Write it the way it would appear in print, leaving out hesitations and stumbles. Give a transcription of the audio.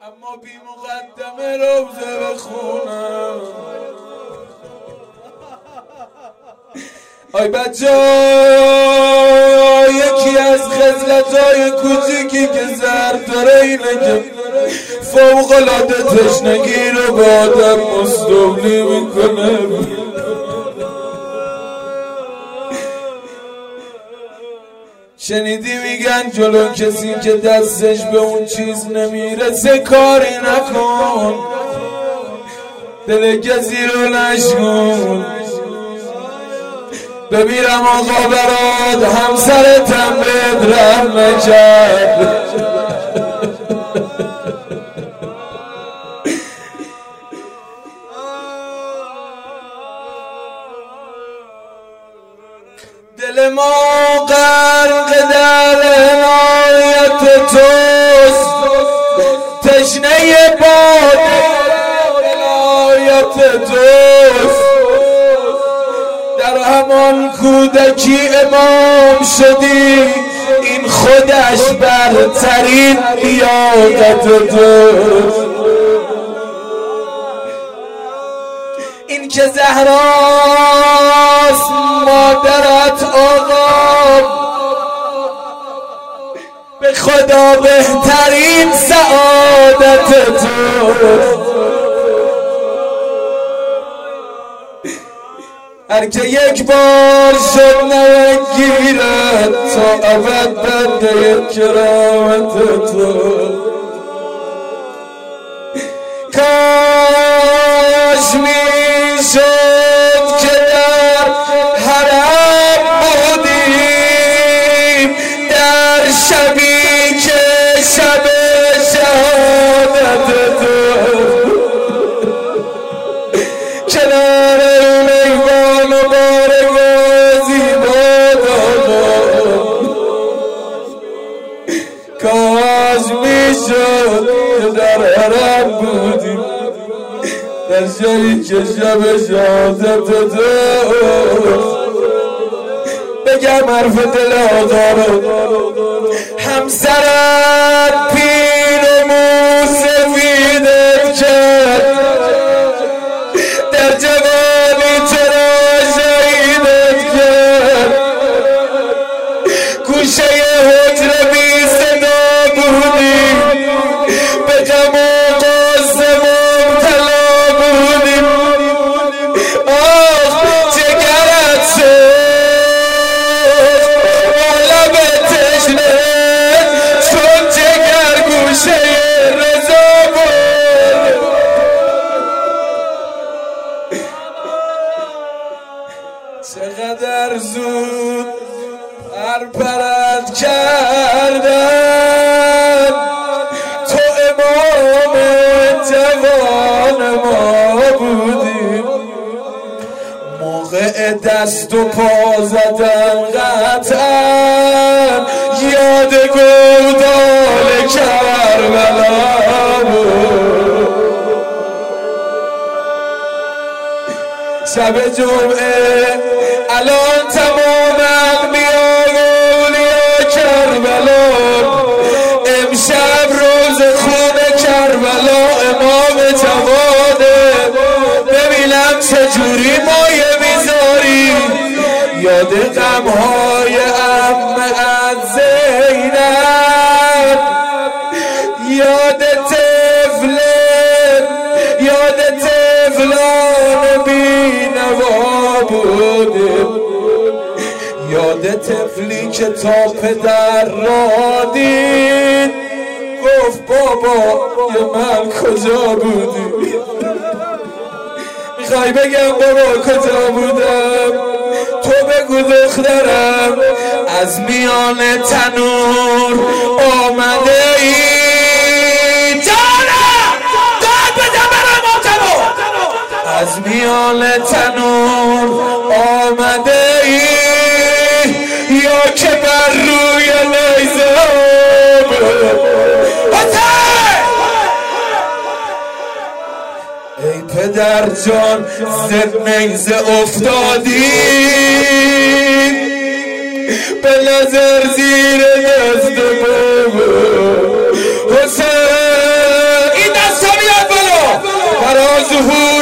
اما بی مقدمه روزه بخونم. آی بچه یکی از خصلت‌های کوچیکی که زرد داره اینه که فوق‌العاده تشنگی رو به آدم مستولی میکنه. شنیدی میگن جلو کسی که دستش به اون چیز نمیرسه کاری نکن، دل کسی رو نشکن. بمیرم آقا برات همسرتم بهت رحم نکرد. دل ما غرق در عنایت توست، تشنه باد ولایت توست. در همان کودکی امام شدی، این خودش برترین لیاقت توست. این که زهراست مادرت آقا، به خدا بهترین سعادت توست. هر که یک بار شد نگیرد تا ابد بنده کرامت توست. کاش میشد که در حرم بودیم، در شبی که شب شهادت توست. کنار میوان و بارگاه زیبا دادا، کاش میشد که در حرم بودیم، در جایی که شب شهادت توست. بگم حرف دل آقا رو، همسرت پیر و موسفیدت کرد، در جوانی چرا شهیدت کرد. گوشه حجره بی صدا بودی، به غم و غصه مبتلا بودی. آخ جگرت شد لب تشنه، چون جگر گوشه رضا بود. چقدر زود پرپرت کردن، تو امام جوان ما بودی. موقع دست و پا زدن قطعا یاد گودال کربلا بود. شب جمعه الان تمام انبیاء و اولیا کربلا، امشب روز خون کربلا امام جواده. ببینم چجوری مایه میذاری یاد غمهای عمه زینب، یاد طفلان بینوا بوده، یاد طفلی که تا پدر را دید گفت بابا یه من کجا بودی. میخوای بگم بابا کجا بودم؟ تو بگو دخترم از میان تنور آمده ای. جانم داد بزن برای ماجرا. از میان تنور آمده ای، یا که بر روی نیزه ای پدر جان زد نیزه افتادی، به نظر زیر دست بابا حسین. ظهور